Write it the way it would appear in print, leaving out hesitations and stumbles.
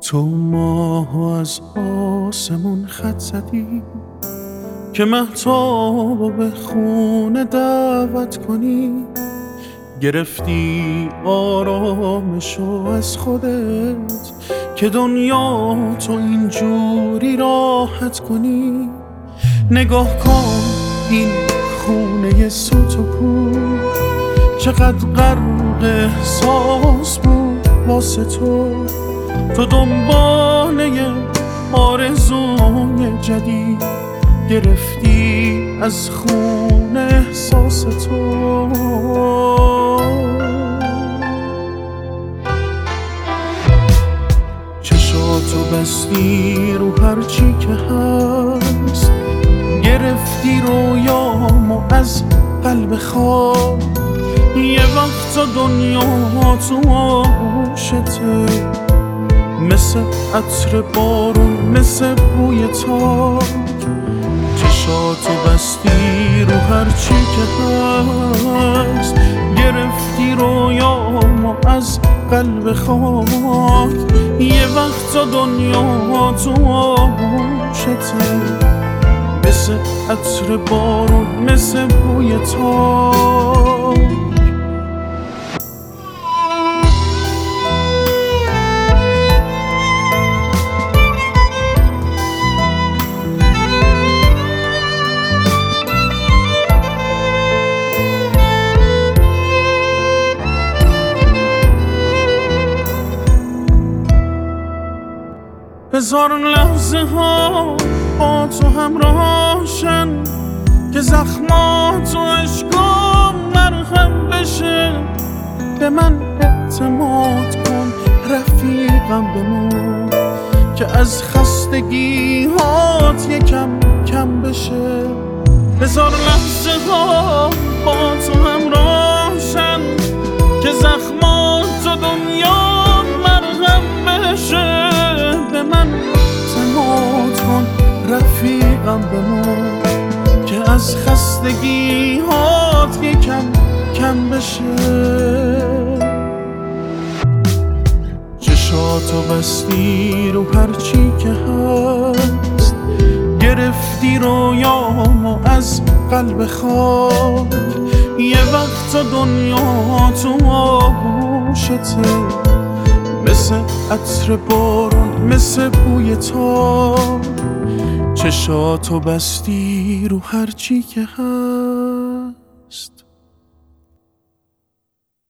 تو ماه از آسمون خط زدی که مهتاب به خونه دعوت کنی. گرفتی آرامشو از خودت که دنیا تو اینجوری راحت کنی. نگاه کن این خونه سوت و کور چقدر غرق احساس بود واسه تو. تو دنباله آرزوی جدید گرفتی از خون احساس تو. چشاتو بستی رو هرچی که هست، گرفتی رویامو از قلب خواب. یه وقتا دنیا تو آغوشته، مثل عطر بارون، مثل بوی تاک. چشاتو بستی رو هرچی که هست، گرفتی رویامو از قلب خاک. یه وقتا دنیا تو آغوشته، مثل عطر بارون، مثل بوی تاک. هزار لحظه ها با تو همراهشن که زخمات و عشقام مرهم بشه. به من اعتماد کن رفیقم بمون که از خستگی‌هات یکم کم بشه. هزار لحظه ها با تو همراهشن که زخمات و دنیا مرهم بشه. به من اعتماد کن رفیقم بمون که از خستگی‌هات یکم کم بشه. چشاتو بستی رو هرچی که هست، گرفتی رویامو از قلب خاک. یه وقتا دنیا تو آغوشته، مثل عطر بارون، مثل بوی تاک. چشاتو بستی رو هرچی که هست.